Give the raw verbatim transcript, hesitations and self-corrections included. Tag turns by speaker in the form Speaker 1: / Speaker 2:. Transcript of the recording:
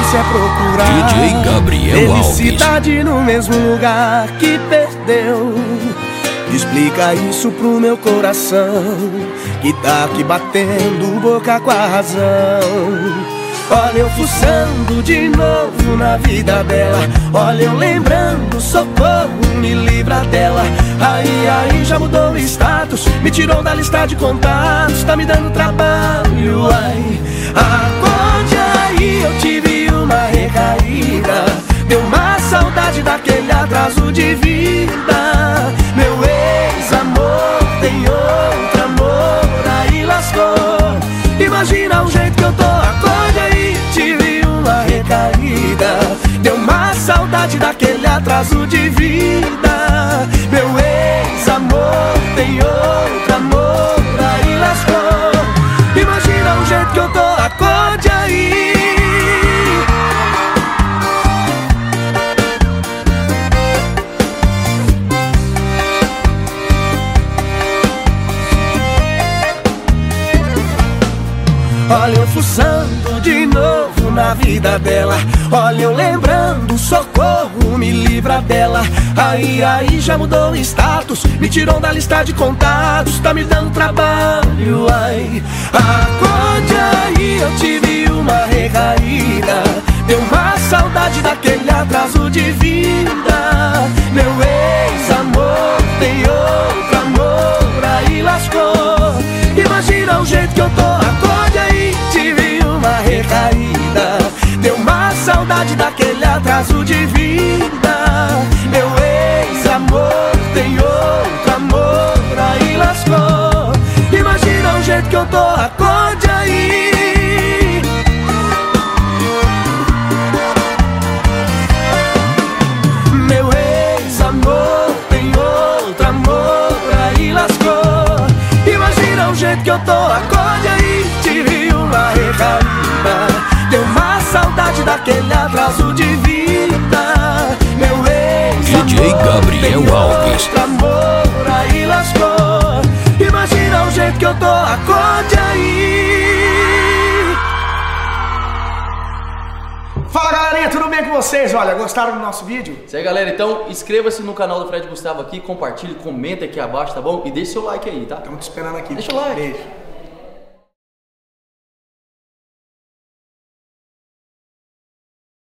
Speaker 1: difícil é procurar
Speaker 2: D J Gabriel Alves.
Speaker 1: Felicidade no mesmo lugar que perdeu. Explica isso pro meu coração, que tá aqui batendo boca com a razão. Olha eu fuçando de novo na vida dela, olha eu lembrando, socorro, me livra dela. Aí, aí já mudou o status, me tirou da lista de contatos, tá me dando trabalho, ai. Acorde aí, eu tive uma recaída, deu uma saudade daquele atraso de vida. Meu ex-amor tem outro amor, aí lascou. Imagina o jeito que eu tô, acorde aí, tive uma recaída, deu uma saudade daquele atraso de vida. Meu ex-amor tem outro amor, aí lascou. Imagina o jeito que eu tô, acorde aí. Olha eu fuçando de novo na vida dela, olha eu lembrando, socorro, me livra dela. Aí, aí já mudou o status, me tirou da lista de contatos, tá me dando trabalho, ai. Acorde aí, eu tive uma recaída, deu uma saudade daquele atraso de vida. Meu ex-amor tem outro amor, aí lascou. Imagina o jeito que eu tô, acorde aí, tive uma recaída, deu uma saudade daquele atraso de vida. Meu ex-amor tem outro amor, aí lascou. Imagina o jeito que eu tô, acorde aí. Meu ex-amor tem outro amor, aí lascou. Imagina o jeito que eu tô, acorde aí, tive uma recaída, deu uma saudade daquele atraso de vida. Meu ex-amor
Speaker 2: D J Gabriel Alves.
Speaker 1: outro amor, aí lascou. Imagina o jeito que eu tô, acorde aí.
Speaker 3: Fala galerinha, tudo bem com vocês? Olha, gostaram do nosso vídeo?
Speaker 4: Isso aí galera, então inscreva-se no canal do Fred Gustavo aqui, compartilhe, comenta aqui abaixo, tá bom? E deixe seu like aí, tá?
Speaker 3: Estamos te esperando aqui.
Speaker 4: Deixa o like.
Speaker 3: Beijo.